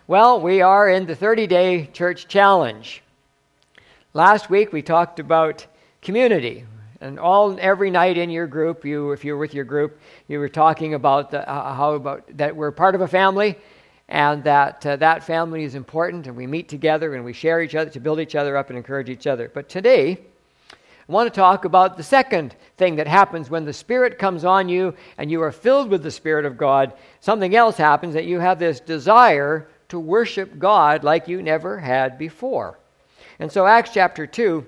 Well, we are in the 30-day church challenge. Last week we talked about community, and every night in your group, if you're with your group, you were talking about that we're part of a family, and that family is important, and we meet together and we share each other to build each other up and encourage each other. But today, I want to talk about the second thing that happens when the Spirit comes on you and you are filled with the Spirit of God. Something else happens, that you have this desire to worship God like you never had before. And so Acts chapter 2,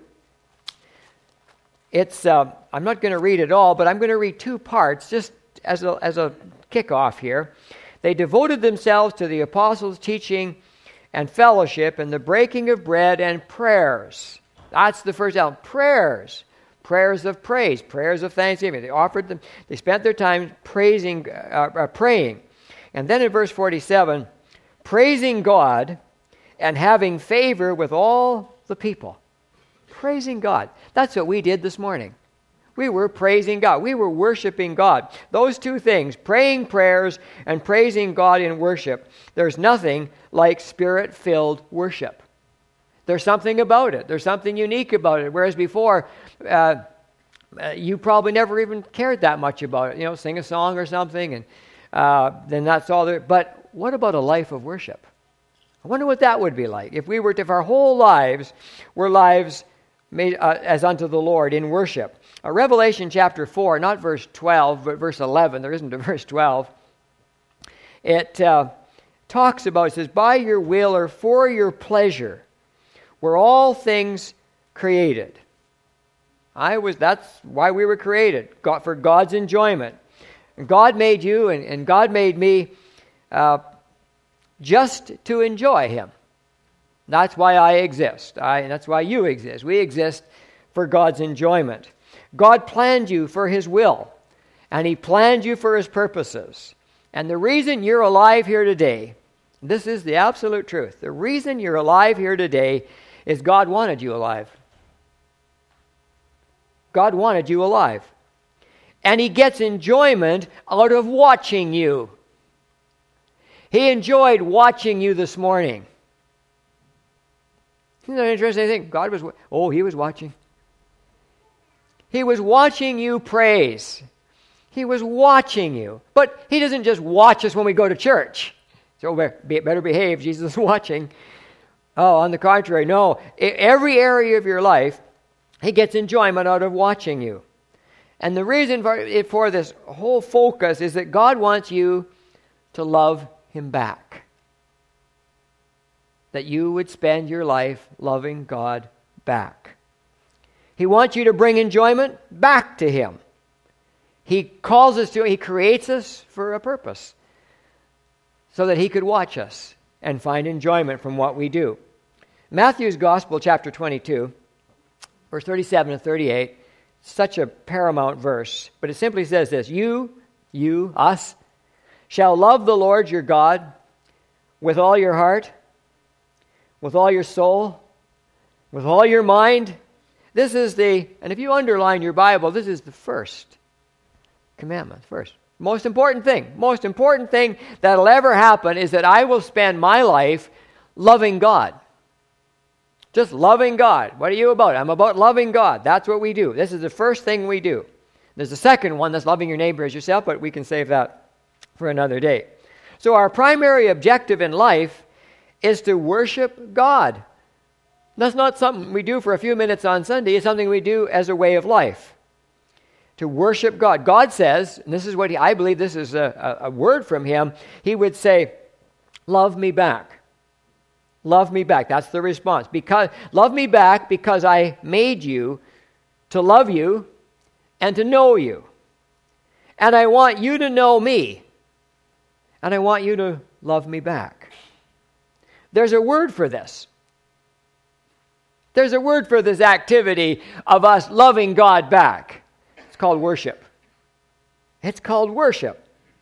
I'm not going to read it all, but I'm going to read two parts just as a kickoff here. They devoted themselves to the apostles' teaching and fellowship and the breaking of bread and prayers. That's the first element. Prayers of praise, prayers of thanksgiving. They spent their time praying. And then in verse 47, praising God and having favor with all the people. Praising God. That's what we did this morning. We were praising God. We were worshiping God. Those two things, praying prayers and praising God in worship, there's nothing like Spirit-filled worship. There's something about it. There's something unique about it. Whereas before, you probably never even cared that much about it. Sing a song or something, and then that's all there. But what about a life of worship? I wonder what that would be like if our whole lives were lives made as unto the Lord in worship. Revelation chapter 4, not verse 12, but verse 11. There isn't a verse 12. It talks about, it says, by your will or for your pleasure were all things created. That's why we were created, for God's enjoyment. And God made you and God made me just to enjoy Him. That's why I exist. And that's why you exist. We exist for God's enjoyment. God planned you for His will, and He planned you for His purposes. And the reason you're alive here today, this is the absolute truth. The reason you're alive here today is God wanted you alive. God wanted you alive. And He gets enjoyment out of watching you. He enjoyed watching you this morning. Isn't that interesting? I think He was watching. He was watching you praise. He was watching you. But He doesn't just watch us when we go to church. So better behave, Jesus is watching. Oh, on the contrary, no. Every area of your life, He gets enjoyment out of watching you. And the reason for this whole focus is that God wants you to love Him back. That you would spend your life loving God back. He wants you to bring enjoyment back to Him. He calls us to it. He creates us for a purpose, so that He could watch us and find enjoyment from what we do. Matthew's Gospel, chapter 22, verse 37 and 38, such a paramount verse, but it simply says this: You, us, shall love the Lord your God with all your heart, with all your soul, with all your mind. This is and if you underline your Bible, this is the first commandment, first. Most important thing that'll ever happen is that I will spend my life loving God. Just loving God. What are you about? I'm about loving God. That's what we do. This is the first thing we do. There's a second one, that's loving your neighbor as yourself, but we can save that for another day. So our primary objective in life is to worship God. That's not something we do for a few minutes on Sunday. It's something we do as a way of life. To worship God. God says, and this is what I believe this is a word from Him, He would say, love me back. Love me back. That's the response. Love me back because I made you to love you and to know you. And I want you to know me. And I want you to love me back. There's a word for this. There's a word for this activity of us loving God back. It's called worship. It's called worship.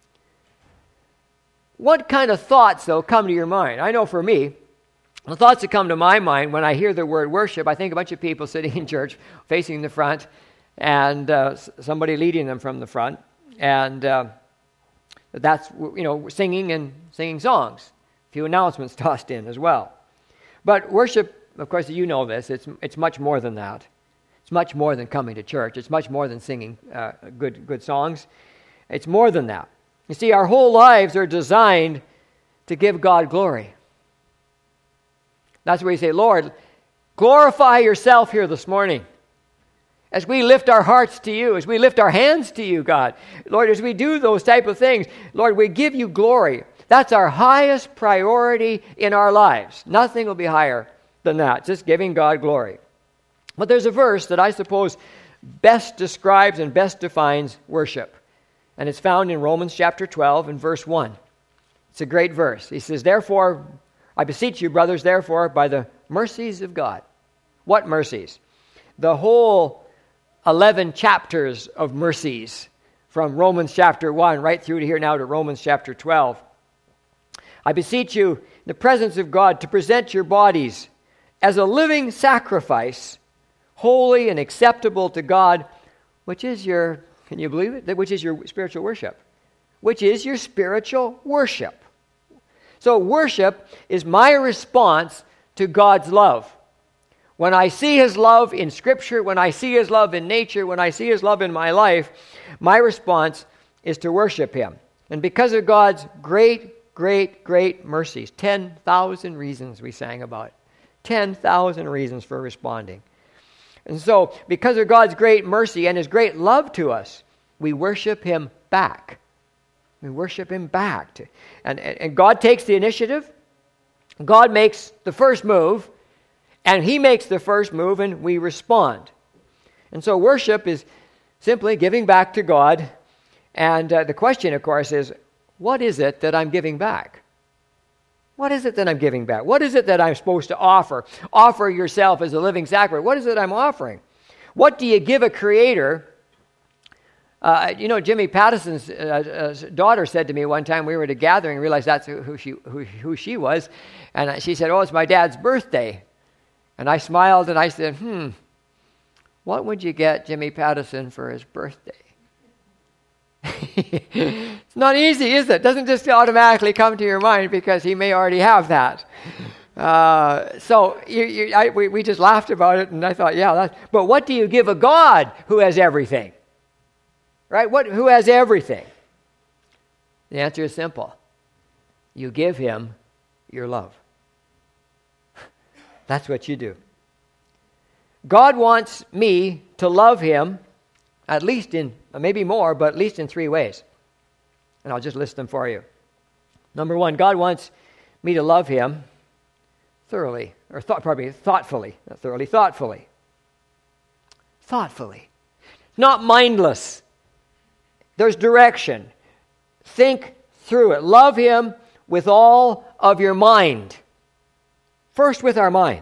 What kind of thoughts, though, come to your mind? I know for me, the thoughts that come to my mind when I hear the word worship, I think a bunch of people sitting in church facing the front and somebody leading them from the front. And that's, singing songs. few announcements tossed in as well. But worship, of course, you know this, it's much more than that. It's much more than coming to church. It's much more than singing good songs. It's more than that. You see, our whole lives are designed to give God glory. That's where you say, Lord, glorify yourself here this morning. As we lift our hearts to you, as we lift our hands to you, God. Lord, as we do those type of things, Lord, we give you glory. That's our highest priority in our lives. Nothing will be higher than that, just giving God glory. But there's a verse that I suppose best describes and best defines worship. And it's found in Romans chapter 12 and verse 1. It's a great verse. He says, therefore, I beseech you, brothers, therefore, by the mercies of God. What mercies? The whole 11 chapters of mercies from Romans chapter 1 right through to here now to Romans chapter 12. I beseech you, in the presence of God, to present your bodies as a living sacrifice, holy and acceptable to God, which is your, can you believe it? Which is your spiritual worship. Which is your spiritual worship. So worship is my response to God's love. When I see His love in Scripture, when I see His love in nature, when I see His love in my life, my response is to worship Him. And because of God's great, great, great mercies, 10,000 reasons we sang about. 10,000 reasons for responding. And so, because of God's great mercy and His great love to us, we worship Him back. We worship Him back. And God takes the initiative. God makes the first move. And He makes the first move and we respond. And so worship is simply giving back to God. And the question, of course, is, what is it that I'm giving back? What is it that I'm giving back? What is it that I'm supposed to offer? Offer yourself as a living sacrifice. What is it I'm offering? What do you give a creator? Jimmy Patterson's daughter said to me one time, we were at a gathering, realized that's who she was. And she said, it's my dad's birthday. And I smiled and I said, what would you get Jimmy Patterson for his birthday? It's not easy, is it? It doesn't just automatically come to your mind because he may already have that. We just laughed about it and I thought, but what do you give a God who has everything? Right? Who has everything? The answer is simple. You give Him your love. That's what you do. God wants me to love Him, at least in, maybe more, but at least in 3 ways. And I'll just list them for you. Number 1, God wants me to love Him thoroughly, or thoughtfully. Not thoroughly, thoughtfully. Thoughtfully. Not mindless. There's direction. Think through it. Love Him with all of your mind. First with our mind.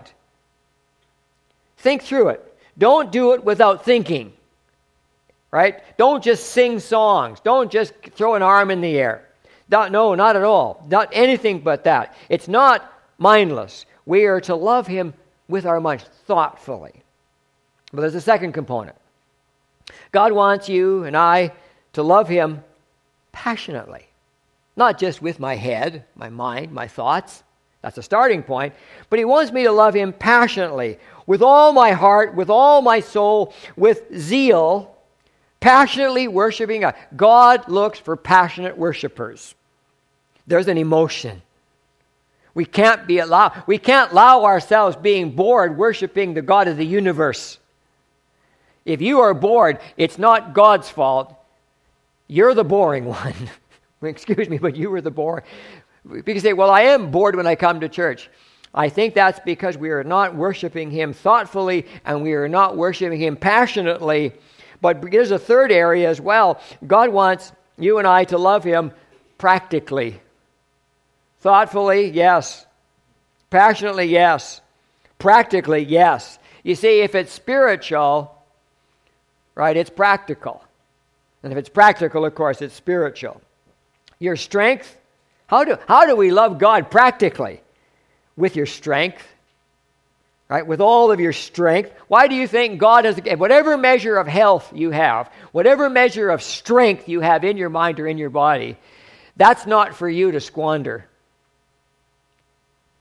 Think through it. Don't do it without thinking. Right? Don't just sing songs. Don't just throw an arm in the air. No, not at all. Not anything but that. It's not mindless. We are to love Him with our minds, thoughtfully. But there's a second component. God wants you and I to love Him passionately. Not just with my head, my mind, my thoughts. That's a starting point. But He wants me to love Him passionately, with all my heart, with all my soul, with zeal, passionately worshiping God. God looks for passionate worshipers. There's an emotion. We can't allow ourselves being bored worshiping the God of the universe. If you are bored, it's not God's fault. You're the boring one. Excuse me, but you were the boring. Because you say, I am bored when I come to church. I think that's because we are not worshiping Him thoughtfully and we are not worshiping Him passionately. But there's a third area as well. God wants you and I to love Him practically. Thoughtfully, yes. Passionately, yes. Practically, yes. You see, if it's spiritual, right, it's practical. And if it's practical, of course, it's spiritual. Your strength. How do we love God practically? With your strength. Right? With all of your strength. Why do you think God has, whatever measure of health you have, whatever measure of strength you have in your mind or in your body, that's not for you to squander.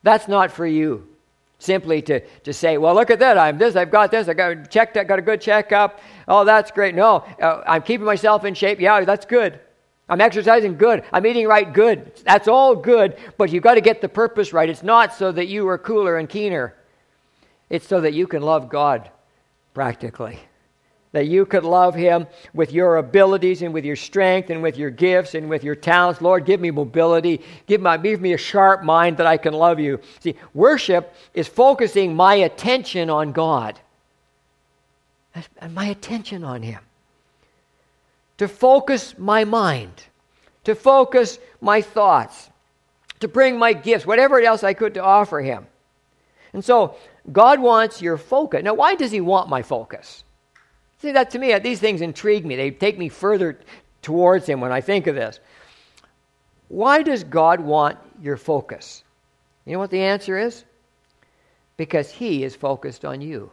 That's not for you. Simply to say, well, look at that. I've got this. I got a good checkup. Oh, that's great. No, I'm keeping myself in shape. Yeah, that's good. I'm exercising, good. I'm eating right, good. That's all good, but you've got to get the purpose right. It's not so that you are cooler and keener. It's so that you can love God practically. That you could love Him with your abilities and with your strength and with your gifts and with your talents. Lord, give me mobility. Give me a sharp mind that I can love you. See, worship is focusing my attention on God. And my attention on Him. To focus my mind. To focus my thoughts. To bring my gifts, whatever else I could to offer Him. And so, God wants your focus. Now, why does He want my focus? See, that to me, these things intrigue me. They take me further towards Him when I think of this. Why does God want your focus? You know what the answer is? Because He is focused on you.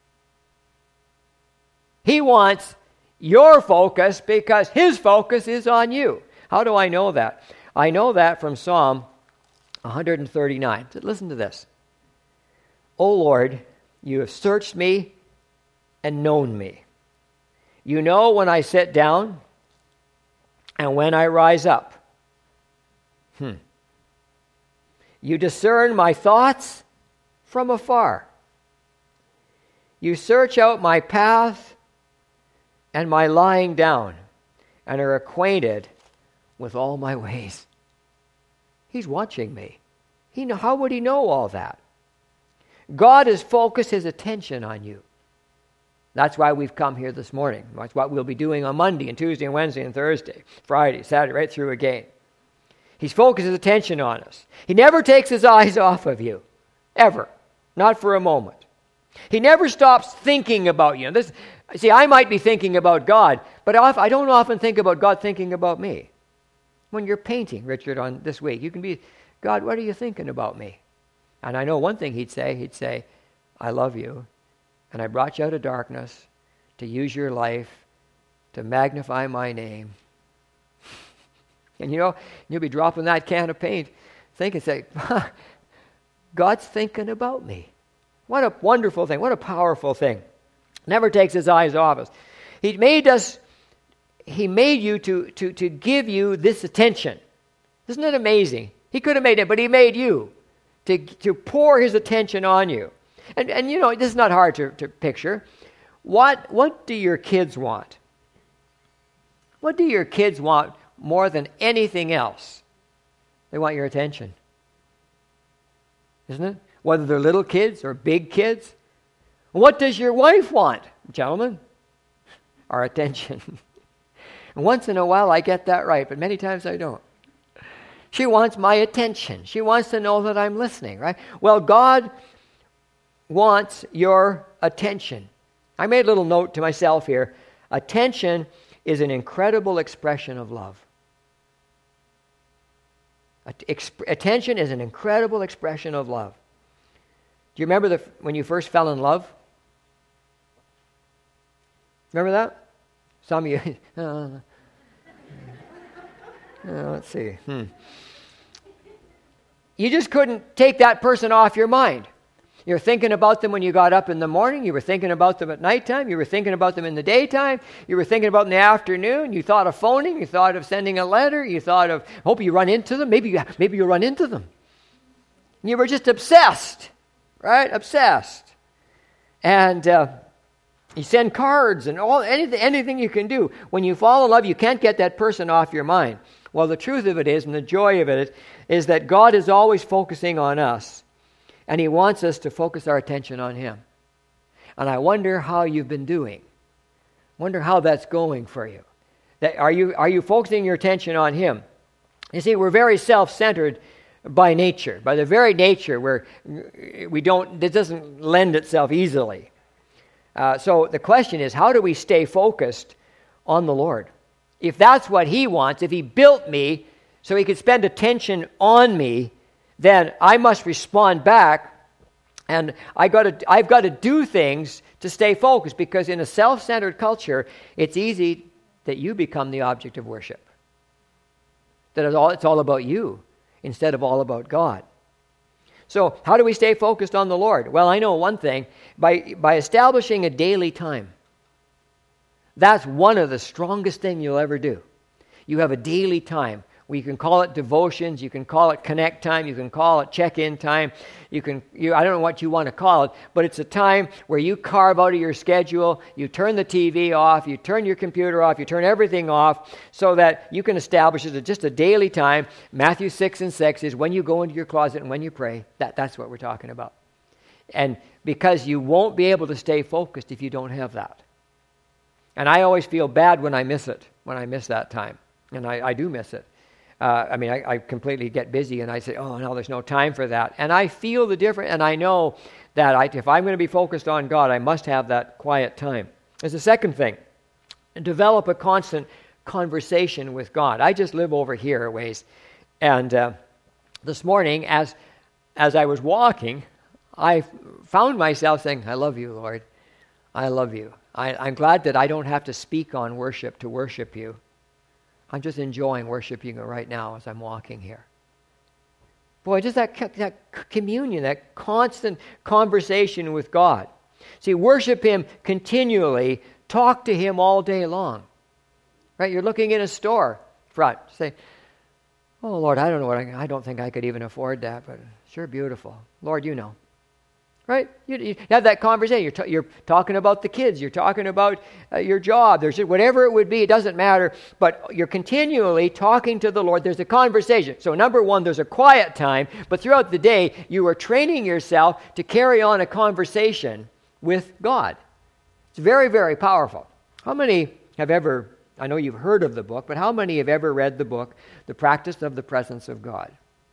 He wants your focus because His focus is on you. How do I know that? I know that from Psalm 139. Listen to this. O Lord, you have searched me and known me. You know when I sit down and when I rise up. You discern my thoughts from afar. You search out my path and my lying down and are acquainted with all my ways. He's watching me. How would He know all that? God has focused His attention on you. That's why we've come here this morning. That's what we'll be doing on Monday and Tuesday and Wednesday and Thursday, Friday, Saturday, right through again. He's focused His attention on us. He never takes His eyes off of you. Ever. Not for a moment. He never stops thinking about you. See, I might be thinking about God, but I don't often think about God thinking about me. When you're painting, Richard, on this week, you can be, God, what are you thinking about me? And I know one thing He'd say, I love you. And I brought you out of darkness to use your life to magnify my name. And you'll be dropping that can of paint, say, God's thinking about me. What a wonderful thing. What a powerful thing. Never takes His eyes off us. He made you to give you this attention. Isn't it amazing? He could have made it, but He made you to pour His attention on you. And this is not hard to picture. What do your kids want? What do your kids want more than anything else? They want your attention. Isn't it? Whether they're little kids or big kids. What does your wife want, gentlemen? Our attention. And once in a while I get that right, but many times I don't. She wants my attention. She wants to know that I'm listening, right? Well, God wants your attention. I made a little note to myself here. Attention is an incredible expression of love. Attention is an incredible expression of love. Do you remember when you first fell in love? Remember that? Some of you. Let's see. You just couldn't take that person off your mind. You were thinking about them when you got up in the morning. You were thinking about them at nighttime. You were thinking about them in the daytime. You were thinking about them in the afternoon. You thought of phoning. You thought of sending a letter. You thought of, hope you run into them. Maybe you run into them. You were just obsessed, right? Obsessed. And you send cards and anything you can do. When you fall in love, you can't get that person off your mind. Well, the truth of it is, and the joy of it is that God is always focusing on us. And He wants us to focus our attention on Him. And I wonder how you've been doing. Wonder how that's going for you. Are you focusing your attention on Him? You see, we're very self-centered by nature. By the very nature, it doesn't lend itself easily. So the question is, how do we stay focused on the Lord? If that's what He wants, if He built me so He could spend attention on me, then I must respond back, and I've got to do things to stay focused, because in a self-centered culture, it's easy that you become the object of worship. That it's all about you instead of all about God. So how do we stay focused on the Lord? Well, I know one thing. By establishing a daily time. That's one of the strongest things you'll ever do. You have a daily time. You can call it devotions. You can call it connect time. You can call it check-in time. I don't know what you want to call it, but it's a time where you carve out of your schedule. You turn the TV off. You turn your computer off. You turn everything off so that you can establish it just a daily time. Matthew 6:6 is when you go into your closet and when you pray. That's what we're talking about. And because you won't be able to stay focused if you don't have that. And I always feel bad when I miss it, when I miss that time. And I do miss it. I completely get busy and I say, oh, no, there's no time for that. And I feel the difference, and I know that if I'm going to be focused on God, I must have that quiet time. There's a second thing. Develop a constant conversation with God. I just live over here a ways. And this morning, as I was walking, I found myself saying, I love you, Lord. I love you. I'm glad that I don't have to speak on worship to worship you. I'm just enjoying worshiping you right now as I'm walking here. Boy, just that communion, that constant conversation with God. See, worship Him continually. Talk to Him all day long. Right? You're looking in a store front. Say, oh, Lord, I don't know I don't think I could even afford that, but sure beautiful. Lord, you know. Right? You have that conversation. You're talking about the kids. You're talking about your job. There's whatever it would be. It doesn't matter. But you're continually talking to the Lord. There's a conversation. So number one, there's a quiet time. But throughout the day, you are training yourself to carry on a conversation with God. It's very, very powerful. How many have ever, I know you've heard of the book, but how many have ever read the book, The Practice of the Presence of God?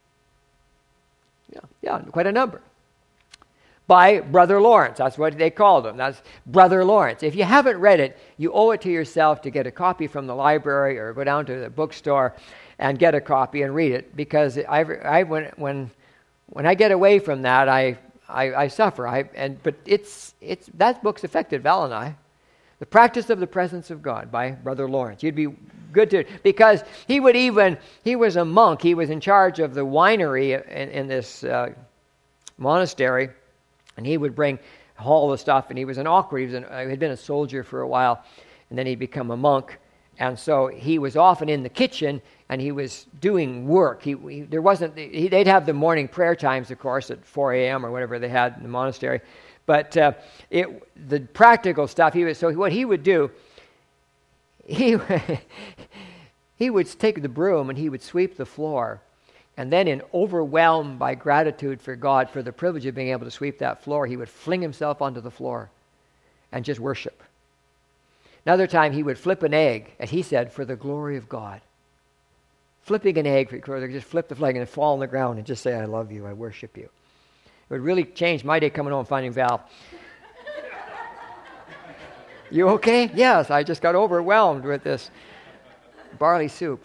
Yeah, quite a number. By Brother Lawrence. That's what they called him. That's Brother Lawrence. If you haven't read it, you owe it to yourself to get a copy from the library or go down to the bookstore and get a copy and read it, because when I get away from that, I suffer. But that book's affected Val and I. The Practice of the Presence of God by Brother Lawrence. You'd be good to, because he was a monk. He was in charge of the winery in this monastery. And he would bring all the stuff, and he was he had been a soldier for a while, and then he'd become a monk. And so he was often in the kitchen, and he was doing work. They'd have the morning prayer times, of course, at 4 a.m. or whatever they had in the monastery. But the practical stuff, what he would do, he would take the broom and he would sweep the floor. And then, overwhelmed by gratitude for God for the privilege of being able to sweep that floor, he would fling himself onto the floor and just worship. Another time, he would flip an egg, as he said, for the glory of God. Flipping an egg, just flip the flag and fall on the ground and just say, I love you, I worship you. It would really change my day coming home and finding Val. You okay? Yes, I just got overwhelmed with this barley soup.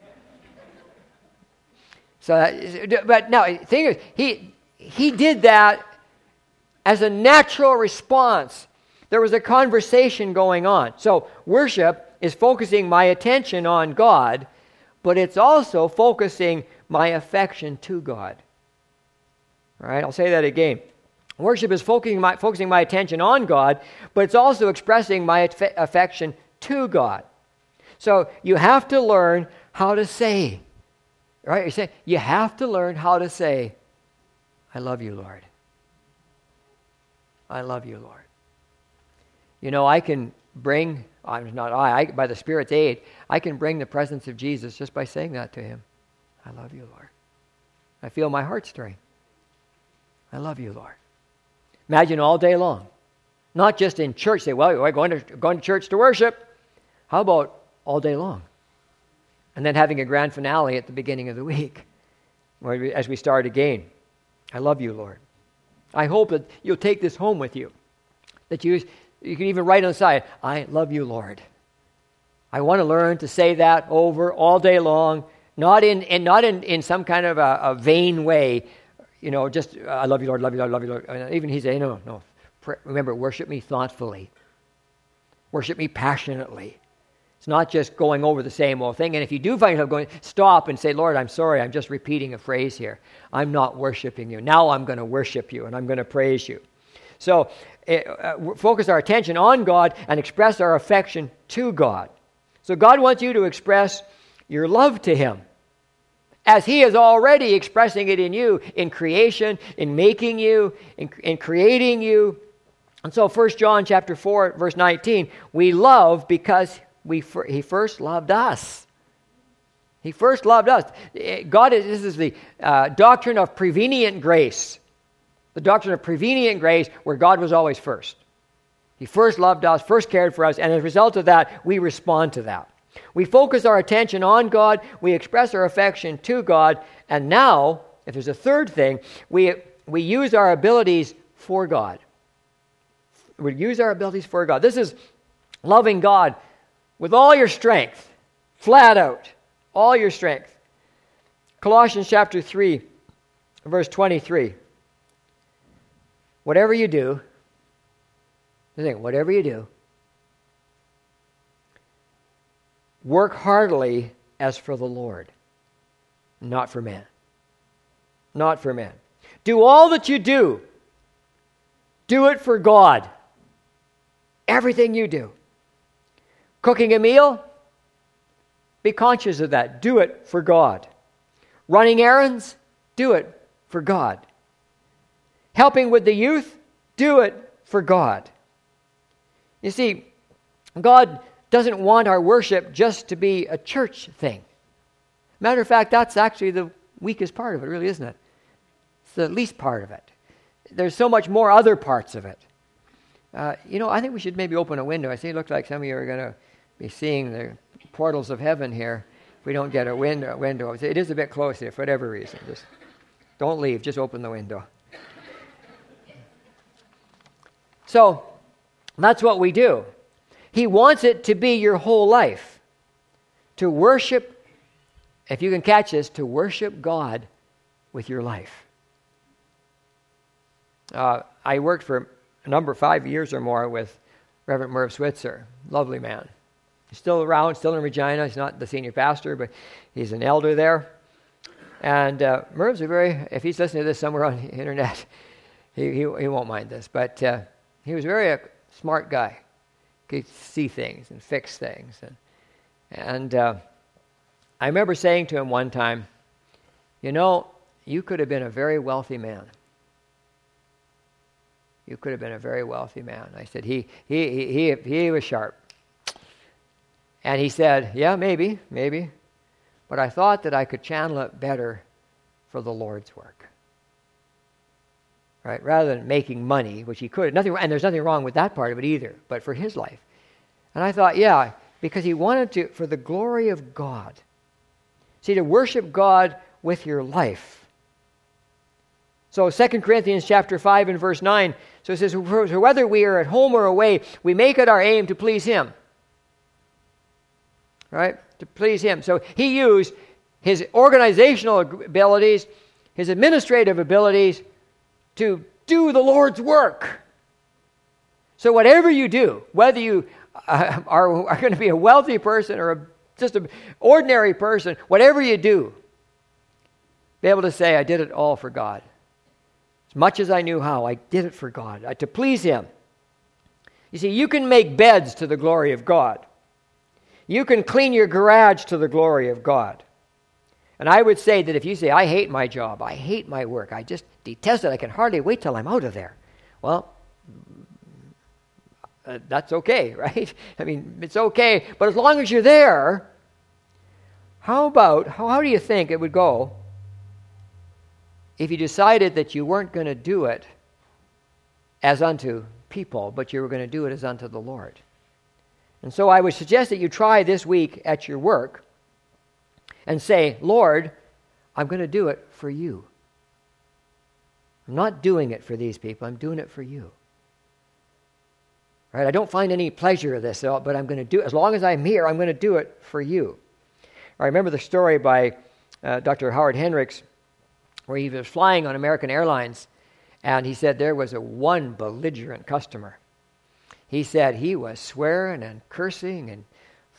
But no, the thing is, he did that as a natural response. There was a conversation going on. So worship is focusing my attention on God, but it's also focusing my affection to God. All right, I'll say that again. Worship is focusing my attention on God, but it's also expressing my affection to God. So you have to learn how to say. Right? You have to learn how to say, I love you, Lord. I love you, Lord. You know, I can bring, by the Spirit's aid, I can bring the presence of Jesus just by saying that to Him. I love you, Lord. I feel my heart stirring. I love you, Lord. Imagine all day long. Not just in church. Say, well, we're going to church to worship. How about all day long? And then having a grand finale at the beginning of the week, as we start again. I love you, Lord. I hope that you'll take this home with you. That you can even write on the side, I love you, Lord. I want to learn to say that over all day long, not in some kind of a vain way. You know, just I love you, Lord, love you, Lord, love you, Lord. Even he said, no. Remember, worship me thoughtfully. Worship me passionately. It's not just going over the same old thing. And if you do find yourself going, stop and say, Lord, I'm sorry, I'm just repeating a phrase here. I'm not worshiping you. Now I'm going to worship you and I'm going to praise you. So focus our attention on God and express our affection to God. So God wants you to express your love to Him, as He is already expressing it in you, in creation, in making you, in creating you. And so 1 John chapter 4, verse 19, we love because He first loved us. He first loved us. This is the doctrine of prevenient grace. The doctrine of prevenient grace, where God was always first. He first loved us, first cared for us, and as a result of that, we respond to that. We focus our attention on God, we express our affection to God, and now, if there's a third thing, we use our abilities for God. We use our abilities for God. This is loving God with all your strength, flat out, all your strength. Colossians chapter 3, verse 23. Whatever you do, work heartily as for the Lord, not for men. Not for men. Do all that you do it for God. Everything you do. Cooking a meal, be conscious of that. Do it for God. Running errands, do it for God. Helping with the youth, do it for God. You see, God doesn't want our worship just to be a church thing. Matter of fact, that's actually the weakest part of it, really, isn't it? It's the least part of it. There's so much more other parts of it. I think we should maybe open a window. I see it looks like some of you are going to be seeing the portals of heaven here. If we don't get a window. It is a bit close here for whatever reason. Just don't leave. Just open the window. So, that's what we do. He wants it to be your whole life. To worship, if you can catch this, to worship God with your life. I worked for 5 years or more with Reverend Merv Switzer. Lovely man. He's still around, still in Regina. He's not the senior pastor, but he's an elder there. And Merv's if he's listening to this somewhere on the internet, he won't mind this, but he was very smart guy. Could see things and fix things. And I remember saying to him one time, you could have been a very wealthy man. You could have been a very wealthy man. I said, he was sharp. And he said, yeah, maybe. But I thought that I could channel it better for the Lord's work. Right? Rather than making money, which he could. And there's nothing wrong with that part of it either, but for his life. And I thought, yeah, because he wanted to, for the glory of God. See, to worship God with your life. So 2 Corinthians chapter 5 and verse 9, so it says, whether we are at home or away, we make it our aim to please Him. Right? To please Him. So he used his organizational abilities, his administrative abilities, to do the Lord's work. So whatever you do, whether you are going to be a wealthy person or just an ordinary person, whatever you do, be able to say, I did it all for God. As much as I knew how, I did it for God, to please Him. You see, you can make beds to the glory of God. You can clean your garage to the glory of God. And I would say that if you say, I hate my job, I hate my work, I just detest it, I can hardly wait till I'm out of there. Well, that's okay, right? I mean, it's okay. But as long as you're there, how do you think it would go if you decided that you weren't going to do it as unto people, but you were going to do it as unto the Lord? And so I would suggest that you try this week at your work and say, Lord, I'm going to do it for you. I'm not doing it for these people. I'm doing it for you. Right? I don't find any pleasure in this, but I'm going to do it. As long as I'm here, I'm going to do it for you. I remember the story by Dr. Howard Hendricks, where he was flying on American Airlines, and he said there was one belligerent customer. He said he was swearing and cursing and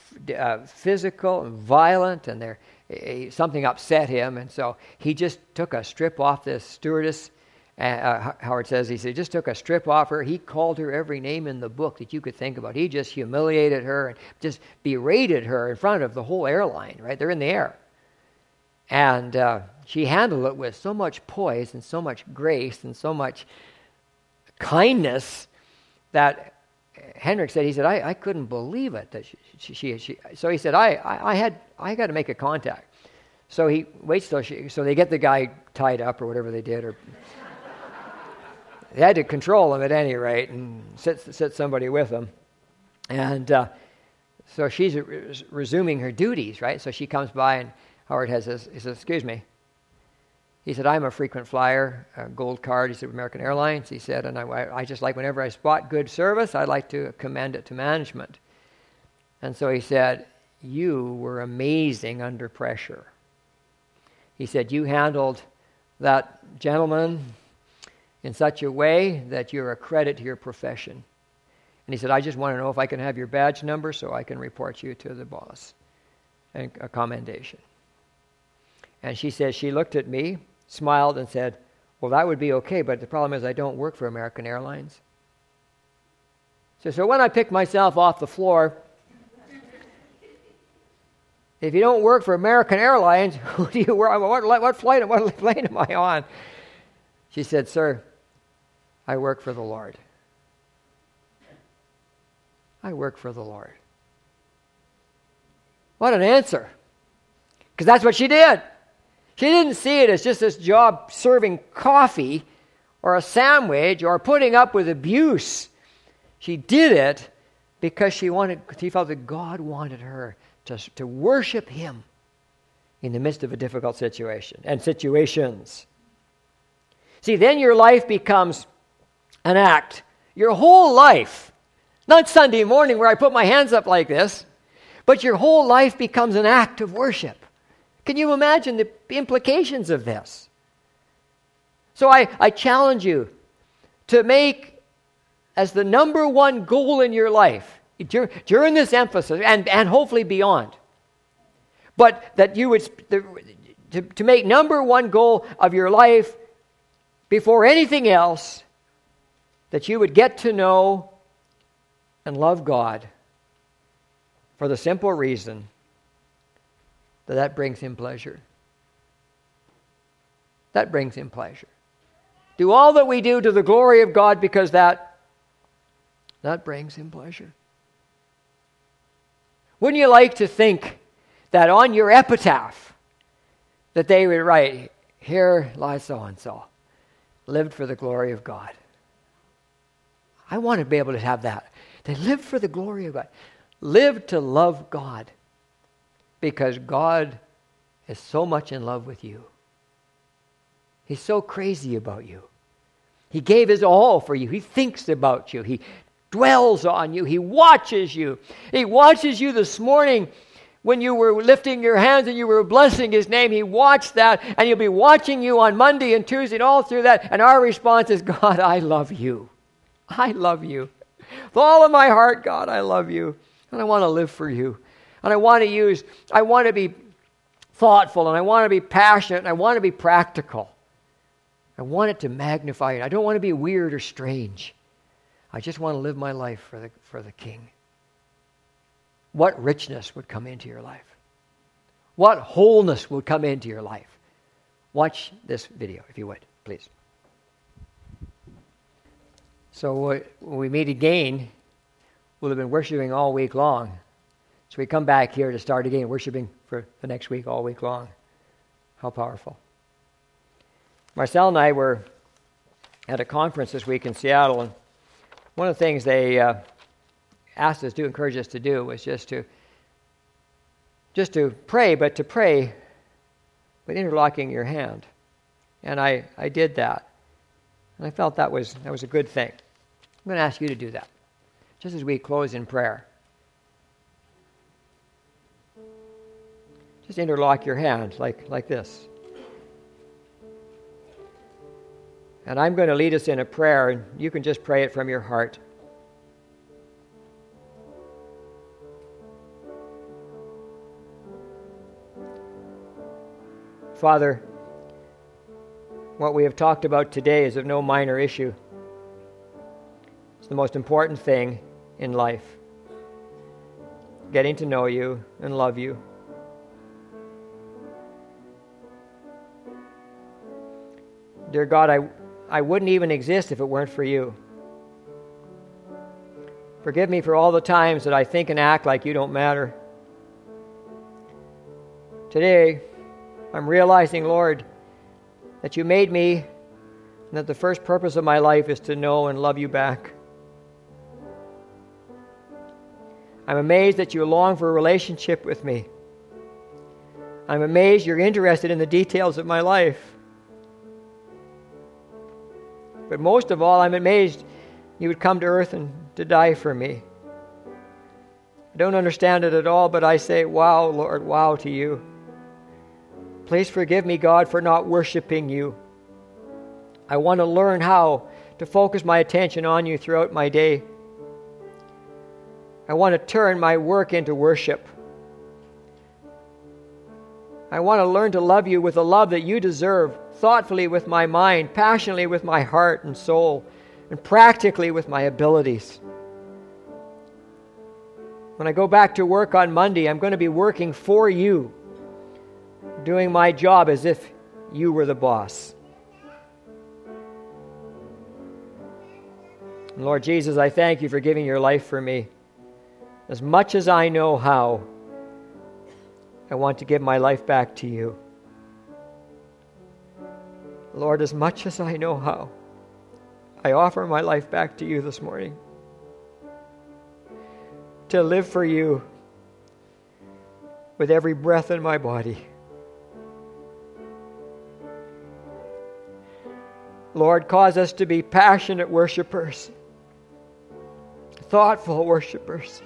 physical and violent, and something upset him, and so he just took a strip off this stewardess. Howard says, he just took a strip off her. He called her every name in the book that you could think about. He just humiliated her and just berated her in front of the whole airline, right? They're in the air. And she handled it with so much poise and so much grace and so much kindness that Hendrik said, I couldn't believe it. That so he said, I got to make a contact. So he waits so they get the guy tied up or whatever they did, or they had to control him at any rate and sit somebody with him. And so she's resuming her duties, right? So she comes by, and Howard says, excuse me. He said, I'm a frequent flyer, a gold card. He said, American Airlines. He said, and I just like whenever I spot good service, I like to commend it to management. And so he said, you were amazing under pressure. He said, you handled that gentleman in such a way that you're a credit to your profession. And he said, I just want to know if I can have your badge number so I can report you to the boss. And a commendation. And she says, she looked at me, smiled, and said, well, that would be okay, but the problem is I don't work for American Airlines. So when I pick myself off the floor, if you don't work for American Airlines, who do you work? What flight, what plane am I on? She said, sir, I work for the Lord. I work for the Lord. What an answer. Because that's what she did. She didn't see it as just this job serving coffee or a sandwich or putting up with abuse. She did it because she felt that God wanted her to worship Him in the midst of a difficult situation and situations. See, then your life becomes an act. Your whole life, not Sunday morning where I put my hands up like this, but your whole life becomes an act of worship. Can you imagine the implications of this? So I challenge you to make as the number one goal in your life, during this emphasis, and hopefully beyond, but that you would, to make number one goal of your life before anything else, that you would get to know and love God for the simple reason that brings Him pleasure. That brings Him pleasure. Do all that we do to the glory of God because that brings Him pleasure. Wouldn't you like to think that on your epitaph that they would write, here lies so-and-so, lived for the glory of God. I want to be able to have that. They lived for the glory of God. Lived to love God. Because God is so much in love with you. He's so crazy about you. He gave His all for you. He thinks about you. He dwells on you. He watches you. He watches you this morning when you were lifting your hands and you were blessing His name. He watched that, and He'll be watching you on Monday and Tuesday and all through that. And our response is, God, I love you. I love you. With all of my heart, God, I love you. And I want to live for you. And I want to be thoughtful, and I want to be passionate, and I want to be practical. I want it to magnify it. I don't want to be weird or strange. I just want to live my life for the King. What richness would come into your life? What wholeness would come into your life? Watch this video, if you would, please. So when we meet again, we'll have been worshiping all week long. So we come back here to start again, worshiping for the next week, all week long. How powerful. Marcel and I were at a conference this week in Seattle, and one of the things they asked us to, encourage us to do, was just to pray, but interlocking your hand. And I did that. And I felt that was a good thing. I'm going to ask you to do that, just as we close in prayer. Just interlock your hand like this. And I'm going to lead us in a prayer, and you can just pray it from your heart. Father, what we have talked about today is of no minor issue. It's the most important thing in life. Getting to know you and love you. Dear God, I wouldn't even exist if it weren't for you. Forgive me for all the times that I think and act like you don't matter. Today, I'm realizing, Lord, that you made me and that the first purpose of my life is to know and love you back. I'm amazed that you long for a relationship with me. I'm amazed you're interested in the details of my life. But most of all, I'm amazed you would come to earth and to die for me. I don't understand it at all, but I say, wow, Lord, wow to you. Please forgive me, God, for not worshiping you. I want to learn how to focus my attention on you throughout my day. I want to turn my work into worship. I want to learn to love you with the love that you deserve, thoughtfully with my mind, passionately with my heart and soul, and practically with my abilities. When I go back to work on Monday, I'm going to be working for you, doing my job as if you were the boss. And Lord Jesus, I thank you for giving your life for me. As much as I know how, I want to give my life back to you. Lord, as much as I know how, I offer my life back to you this morning. To live for you with every breath in my body. Lord, cause us to be passionate worshipers, thoughtful worshipers.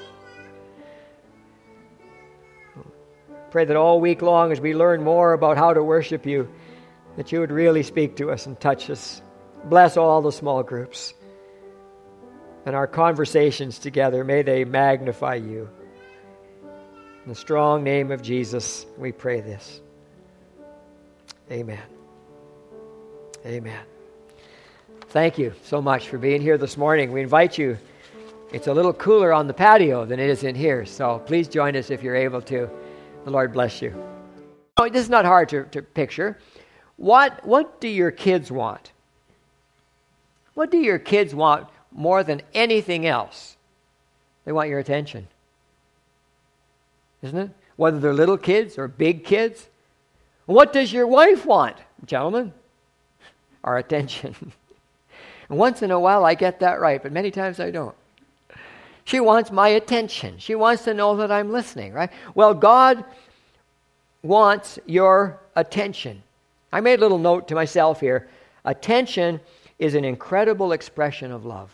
Pray that all week long as we learn more about how to worship you, that you would really speak to us and touch us. Bless all the small groups and our conversations together. May they magnify you. In the strong name of Jesus, we pray this. Amen. Amen. Thank you so much for being here this morning. We invite you. It's a little cooler on the patio than it is in here, so please join us if you're able to. The Lord bless you. Oh, this is not hard to picture. What do your kids want? What do your kids want more than anything else? They want your attention. Isn't it? Whether they're little kids or big kids. What does your wife want, gentlemen? Our attention. And once in a while I get that right, but many times I don't. She wants my attention. She wants to know that I'm listening, right? Well, God wants your attention. I made a little note to myself here. Attention is an incredible expression of love.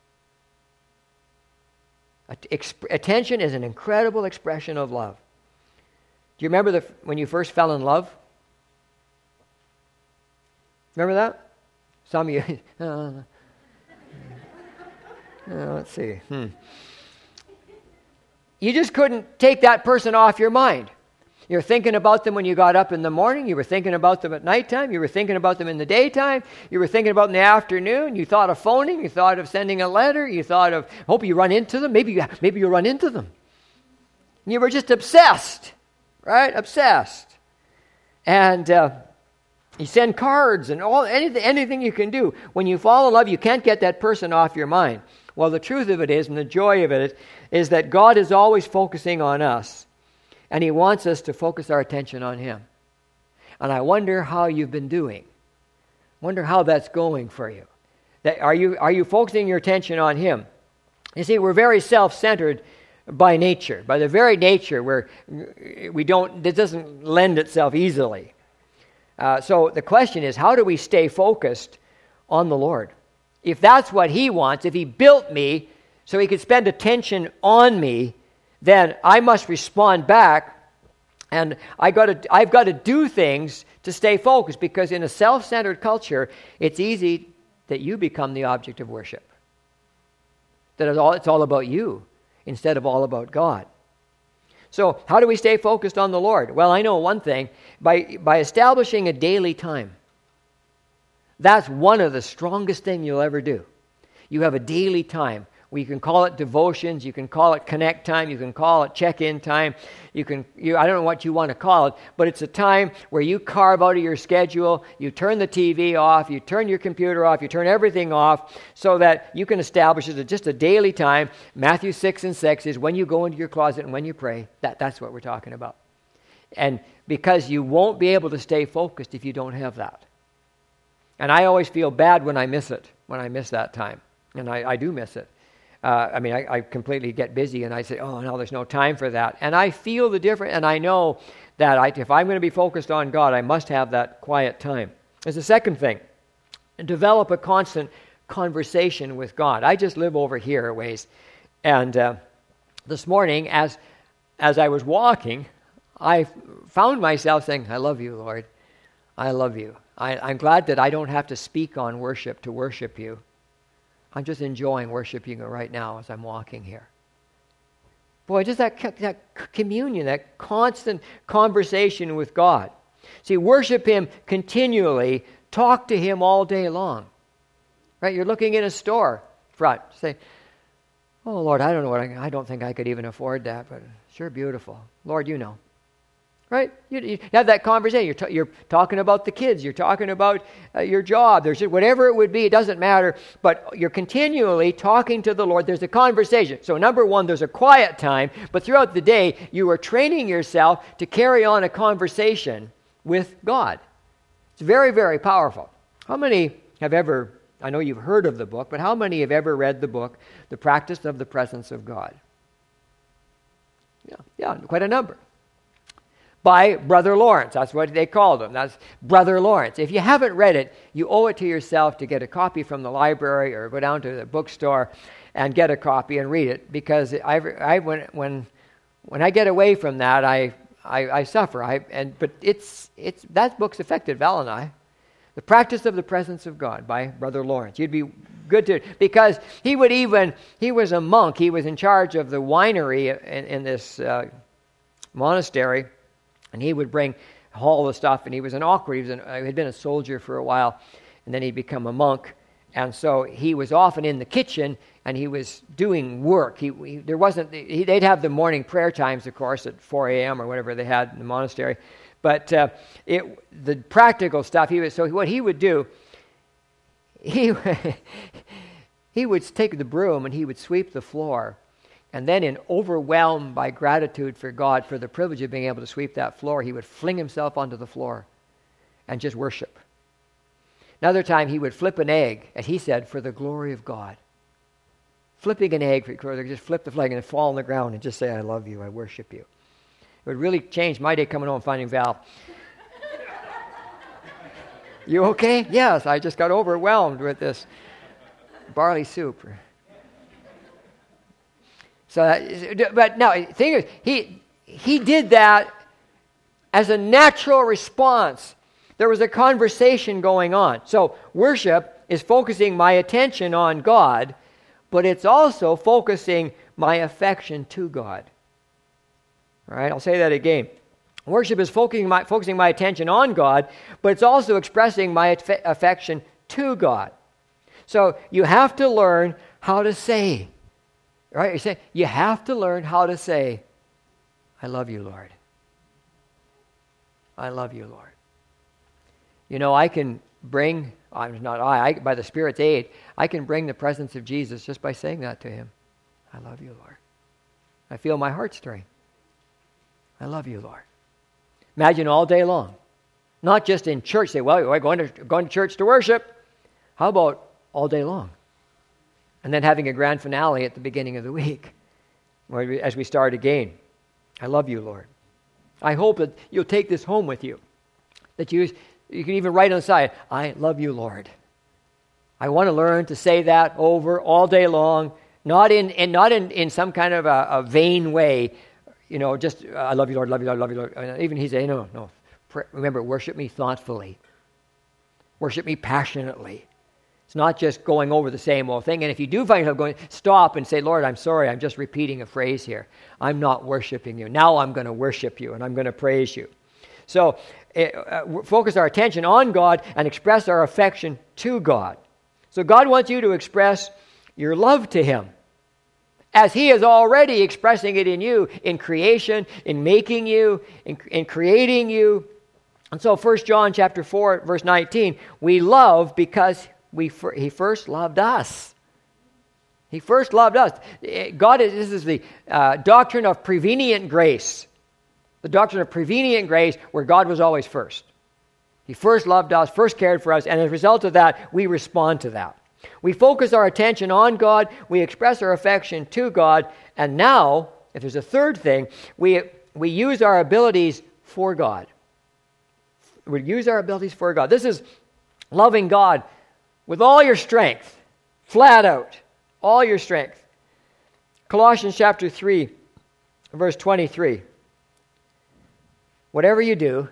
Attention is an incredible expression of love. Do you remember when you first fell in love? Remember that? Some of you... let's see. You just couldn't take that person off your mind. You were thinking about them when you got up in the morning. You were thinking about them at nighttime. You were thinking about them in the daytime. You were thinking about them in the afternoon. You thought of phoning. You thought of sending a letter. You thought of, hope you run into them. Maybe you'll run into them. You were just obsessed, right? Obsessed. And you send cards and anything you can do. When you fall in love, you can't get that person off your mind. Well, the truth of it is, and the joy of it is that God is always focusing on us. And He wants us to focus our attention on Him. And I wonder how you've been doing. Wonder how that's going for you. Are you focusing your attention on Him? You see, we're very self-centered by nature. By the very nature where it doesn't lend itself easily. So the question is, how do we stay focused on the Lord? If that's what He wants, if He built me so He could spend attention on me, then I must respond back, and I've got to do things to stay focused, because in a self-centered culture, it's easy that you become the object of worship. That it's all about you instead of all about God. So how do we stay focused on the Lord? Well, I know one thing. By establishing a daily time. That's one of the strongest things you'll ever do. You have a daily time. You can call it devotions. You can call it connect time. You can call it check-in time. I don't know what you want to call it, but it's a time where you carve out of your schedule. You turn the TV off. You turn your computer off. You turn everything off so that you can establish it just a daily time. Matthew 6:6 is when you go into your closet and when you pray. That's what we're talking about. And because you won't be able to stay focused if you don't have that. And I always feel bad when I miss it, when I miss that time. And I do miss it. I completely get busy and I say, oh, no, there's no time for that. And I feel the difference, and I know that if I'm going to be focused on God, I must have that quiet time. There's a second thing. Develop a constant conversation with God. I just live over here a ways. And this morning, as I was walking, I found myself saying, I love you, Lord. I love you. I'm glad that I don't have to speak on worship to worship you. I'm just enjoying worshiping you right now as I'm walking here. Boy, just that communion, that constant conversation with God. See, worship Him continually. Talk to Him all day long. Right? You're looking in a store front. Say, oh, Lord, I don't know I don't think I could even afford that, but sure beautiful. Lord, you know. Right? You have that conversation. You're talking about the kids. You're talking about your job. There's whatever it would be. It doesn't matter. But you're continually talking to the Lord. There's a conversation. So number one, there's a quiet time. But throughout the day, you are training yourself to carry on a conversation with God. It's very, very powerful. How many have ever, I know you've heard of the book, but how many have ever read the book, The Practice of the Presence of God? Yeah, quite a number. By Brother Lawrence. That's what they called him. That's Brother Lawrence. If you haven't read it, you owe it to yourself to get a copy from the library or go down to the bookstore and get a copy and read it. Because when I get away from that, I suffer. But that book's affected Val and I. The Practice of the Presence of God by Brother Lawrence. You'd be good to, because he was a monk. He was in charge of the winery in this monastery. And he would bring all the stuff, and he was an awkward. He had been a soldier for a while, and then he'd become a monk. And so he was often in the kitchen, and he was doing work. They'd have the morning prayer times, of course, at 4 a.m. or whatever they had in the monastery. But the practical stuff, what he would do, he would take the broom and he would sweep the floor. And then overwhelmed by gratitude for God for the privilege of being able to sweep that floor, he would fling himself onto the floor and just worship. Another time he would flip an egg, as he said, for the glory of God. Flipping an egg, just flip the flag and fall on the ground and just say, I love you, I worship you. It would really change my day coming home and finding Val. You okay? Yes, I just got overwhelmed with this barley soup. But now, the thing is, he did that as a natural response. There was a conversation going on. So worship is focusing my attention on God, but it's also focusing my affection to God. All right, I'll say that again. Worship is focusing my attention on God, but it's also expressing my affection to God. So you have to learn how to say. Right? You have to learn how to say, I love you, Lord. I love you, Lord. You know, I can bring, by the Spirit's aid, I can bring the presence of Jesus just by saying that to Him. I love you, Lord. I feel my heart stirring. I love you, Lord. Imagine all day long. Not just in church. Say, well, we're going to church to worship. How about all day long? And then having a grand finale at the beginning of the week as we start again. I love you, Lord. I hope that you'll take this home with you. That you can even write on the side, I love you, Lord. I want to learn to say that over all day long, not in some kind of a vain way, just I love you, Lord, love you, Lord, love you, Lord. And even he say, no. Remember, worship me thoughtfully. Worship me passionately. It's not just going over the same old thing. And if you do find yourself going, stop and say, Lord, I'm sorry, I'm just repeating a phrase here. I'm not worshiping you. Now I'm going to worship you and I'm going to praise you. So focus our attention on God and express our affection to God. So God wants you to express your love to Him, as He is already expressing it in you, in creation, in making you, in creating you. And so 1 John chapter 4, verse 19, we love because He first loved us. He first loved us. This is the doctrine of prevenient grace. The doctrine of prevenient grace, where God was always first. He first loved us, first cared for us, and as a result of that, we respond to that. We focus our attention on God, we express our affection to God, and now, if there's a third thing, we use our abilities for God. We use our abilities for God. This is loving God with all your strength, flat out, all your strength. Colossians chapter 3, verse 23. Whatever you do,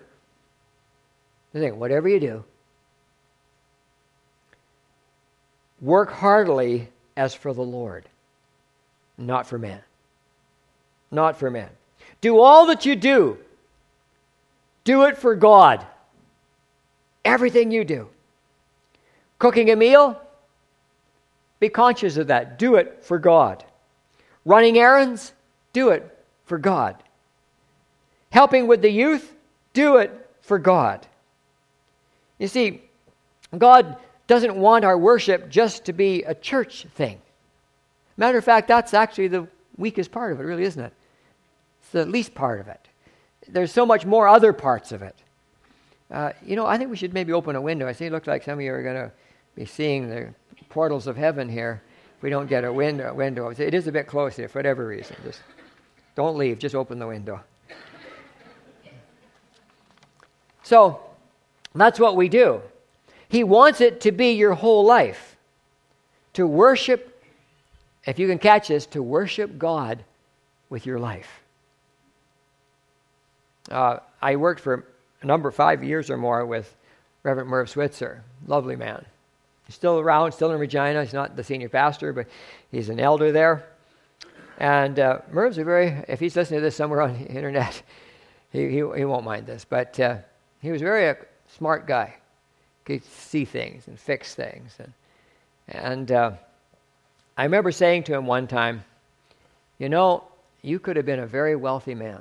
work heartily as for the Lord, not for men. Not for men. Do all that you do it for God. Everything you do. Cooking a meal, be conscious of that. Do it for God. Running errands, do it for God. Helping with the youth, do it for God. You see, God doesn't want our worship just to be a church thing. Matter of fact, that's actually the weakest part of it, really, isn't it? It's the least part of it. There's so much more other parts of it. I think we should maybe open a window. I see it looks like some of you are going to be seeing the portals of heaven here if we don't get a window. It is a bit close here for whatever reason. Just don't leave. Just open the window. So, that's what we do. He wants it to be your whole life. To worship, if you can catch this, to worship God with your life. I worked for a number, 5 years or more, with Reverend Merv Switzer. Lovely man. He's still around, still in Regina. He's not the senior pastor, but he's an elder there. And Merv's if he's listening to this somewhere on the internet, he won't mind this, but he was very smart guy. Could see things and fix things. And I remember saying to him one time, you could have been a very wealthy man.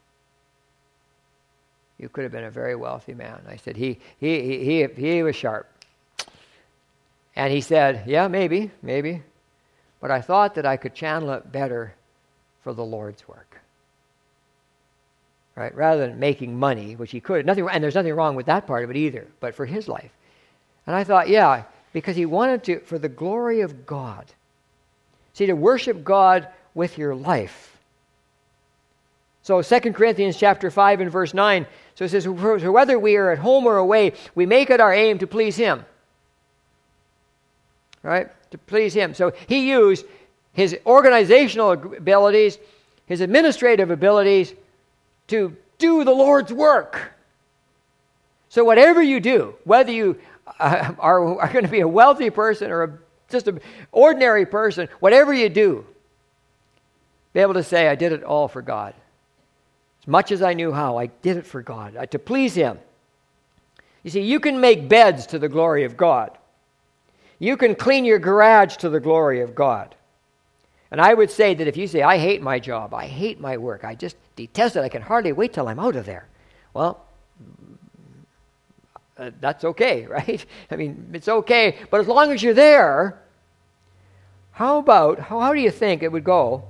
You could have been a very wealthy man. I said, he was sharp. And he said, yeah, maybe. But I thought that I could channel it better for the Lord's work. Right? Rather than making money, which he could. And there's nothing wrong with that part of it either, but for his life. And I thought, yeah, because he wanted to, for the glory of God. See, to worship God with your life. So 2 Corinthians chapter 5 and verse 9, so it says, so whether we are at home or away, we make it our aim to please Him. Right? To please Him. So he used his organizational abilities, his administrative abilities, to do the Lord's work. So whatever you do, whether you are going to be a wealthy person or just an ordinary person, whatever you do, be able to say, I did it all for God. As much as I knew how, I did it for God, to please Him. You see, you can make beds to the glory of God. You can clean your garage to the glory of God. And I would say that if you say, I hate my job, I hate my work, I just detest it, I can hardly wait till I'm out of there. Well, that's okay, right? I mean, it's okay, but as long as you're there, how do you think it would go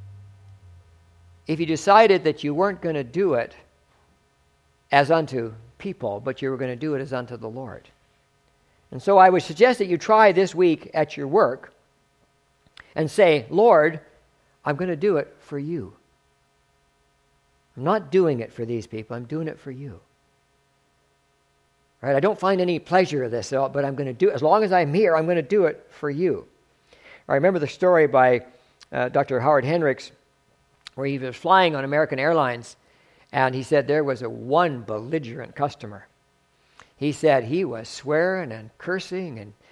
if you decided that you weren't going to do it as unto people, but you were going to do it as unto the Lord? And so I would suggest that you try this week at your work and say, Lord, I'm going to do it for you. I'm not doing it for these people. I'm doing it for you. Right? I don't find any pleasure in this, but I'm going to do it. As long as I'm here, I'm going to do it for you. I remember the story by Dr. Howard Hendricks, where he was flying on American Airlines, and he said there was one belligerent customer. He said he was swearing and cursing and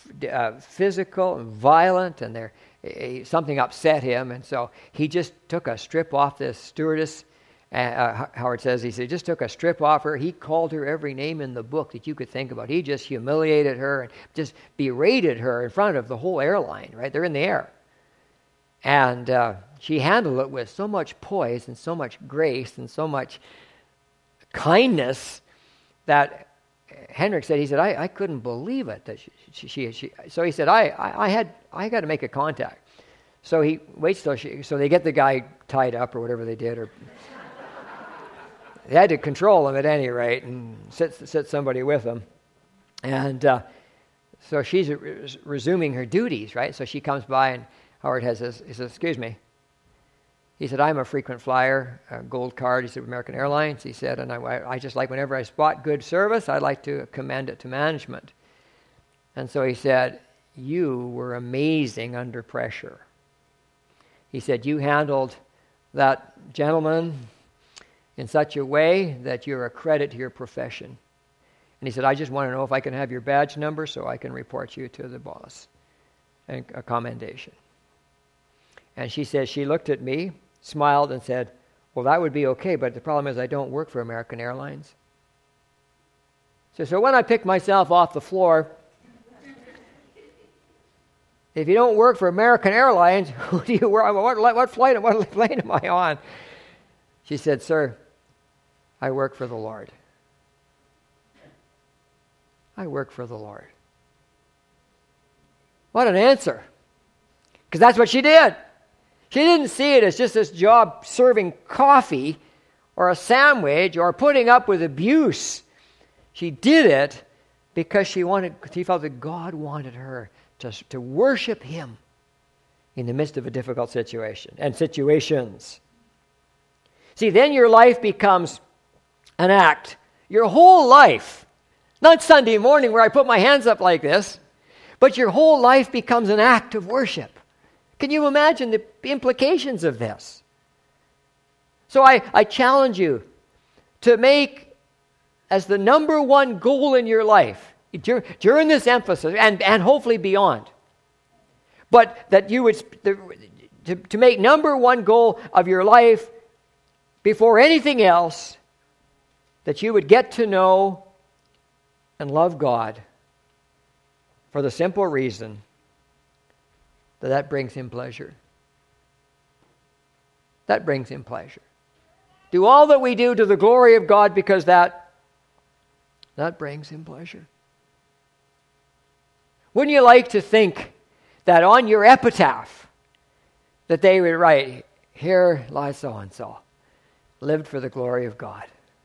physical and violent, and something upset him, and so he just took a strip off this stewardess. Howard says, he just took a strip off her. He called her every name in the book that you could think about. He just humiliated her and just berated her in front of the whole airline, right? They're in the air. And she handled it with so much poise and so much grace and so much kindness that Henrik said, he said, I couldn't believe it. That so he said, I got to make a contact. So he waits till so they get the guy tied up or whatever they did, or they had to control him at any rate and sit somebody with him. And so she's resuming her duties, right? So she comes by and Howard he says, excuse me. He said, I'm a frequent flyer, a gold card. He said, American Airlines. He said, and I just like whenever I spot good service, I like to commend it to management. And so he said, you were amazing under pressure. He said, you handled that gentleman in such a way that you're a credit to your profession. And he said, I just want to know if I can have your badge number so I can report you to the boss. And a commendation. And she said, she looked at me, smiled, and said, well, that would be okay, but the problem is I don't work for American Airlines. So when I picked myself off the floor, if you don't work for American Airlines, who do you work? What flight and what plane am I on? She said, sir, I work for the Lord. I work for the Lord. What an answer. Because that's what she did. She didn't see it as just this job serving coffee or a sandwich or putting up with abuse. She did it because she felt that God wanted her to worship Him in the midst of a difficult situation and situations. See, then your life becomes an act. Your whole life, not Sunday morning where I put my hands up like this, but your whole life becomes an act of worship. Can you imagine the implications of this? So I challenge you to make as the number one goal in your life, during this emphasis, and hopefully beyond, but that you would, to make number one goal of your life before anything else, that you would get to know and love God for the simple reason that brings Him pleasure. That brings Him pleasure. Do all that we do to the glory of God because that brings Him pleasure. Wouldn't you like to think that on your epitaph that they would write, here lies so-and-so, lived for the glory of God.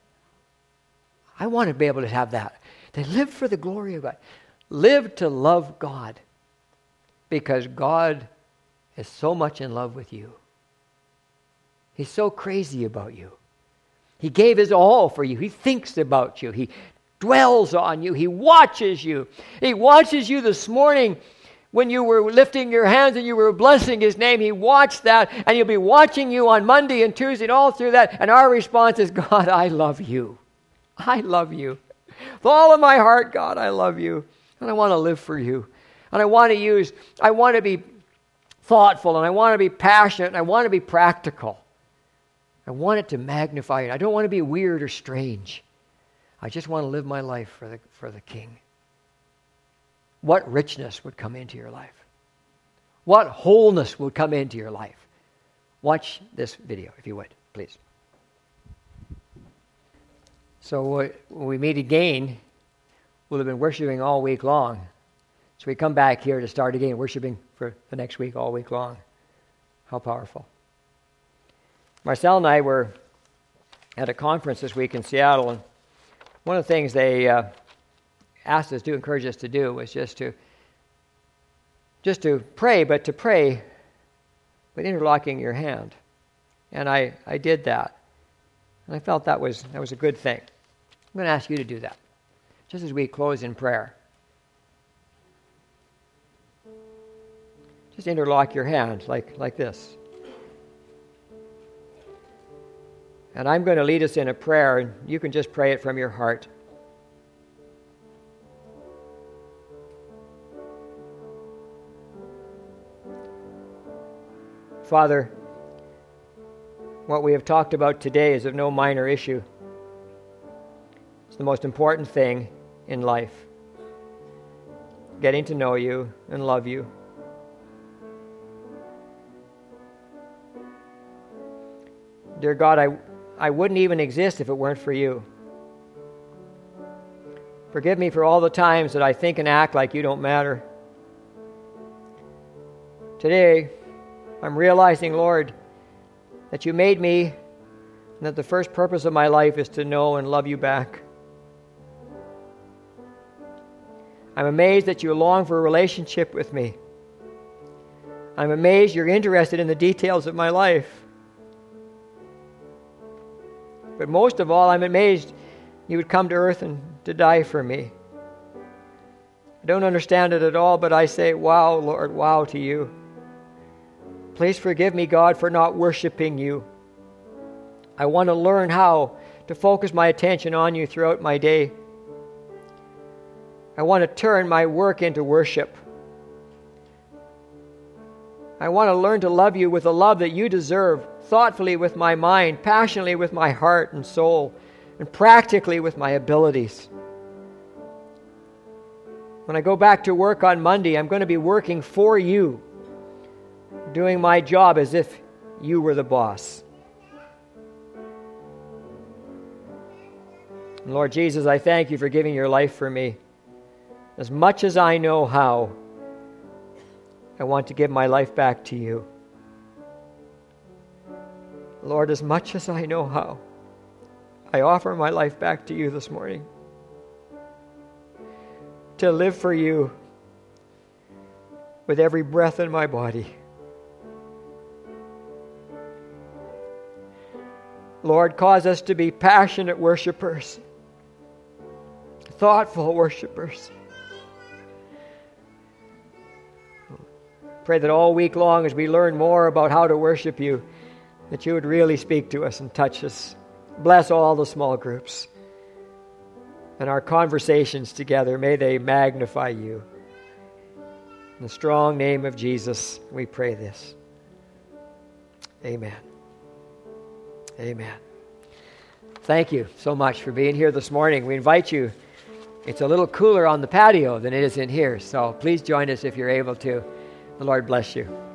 I want to be able to have that. They lived for the glory of God. Lived to love God. Because God is so much in love with you. He's so crazy about you. He gave His all for you. He thinks about you. He dwells on you. He watches you. He watches you this morning when you were lifting your hands and you were blessing His name. He watched that, and He'll be watching you on Monday and Tuesday and all through that. And our response is, God, I love you. I love you. With all of my heart, God, I love you. And I want to live for you. And I want to be thoughtful, and I want to be passionate, and I want to be practical. I want it to magnify it. I don't want to be weird or strange. I just want to live my life for the King. What richness would come into your life? What wholeness would come into your life? Watch this video, if you would, please. So when we meet again, we'll have been worshiping all week long. So we come back here to start again, worshiping for the next week, all week long. How powerful. Marcel and I were at a conference this week in Seattle, and one of the things they asked us to encourage us to do was just to pray, but to pray with interlocking your hand. And I did that. And I felt that was a good thing. I'm going to ask you to do that, just as we close in prayer. Just interlock your hand like this. And I'm going to lead us in a prayer, and you can just pray it from your heart. Father, what we have talked about today is of no minor issue. It's the most important thing in life. Getting to know you and love you. Dear God, I wouldn't even exist if it weren't for you. Forgive me for all the times that I think and act like you don't matter. Today, I'm realizing, Lord, that you made me and that the first purpose of my life is to know and love you back. I'm amazed that you long for a relationship with me. I'm amazed you're interested in the details of my life. But most of all, I'm amazed you would come to earth and to die for me. I don't understand it at all, but I say, wow, Lord, wow to you. Please forgive me, God, for not worshiping you. I want to learn how to focus my attention on you throughout my day. I want to turn my work into worship. I want to learn to love you with the love that you deserve, thoughtfully with my mind, passionately with my heart and soul, and practically with my abilities. When I go back to work on Monday, I'm going to be working for you, doing my job as if you were the boss. And Lord Jesus, I thank you for giving your life for me. As much as I know how, I want to give my life back to you. Lord, as much as I know how, I offer my life back to you this morning. To live for you with every breath in my body. Lord, cause us to be passionate worshipers, thoughtful worshipers. Pray that all week long as we learn more about how to worship you, that you would really speak to us and touch us. Bless all the small groups and our conversations together. May they magnify you. In the strong name of Jesus, we pray this. Amen. Amen. Thank you so much for being here this morning. We invite you. It's a little cooler on the patio than it is in here, so please join us if you're able to. The Lord bless you.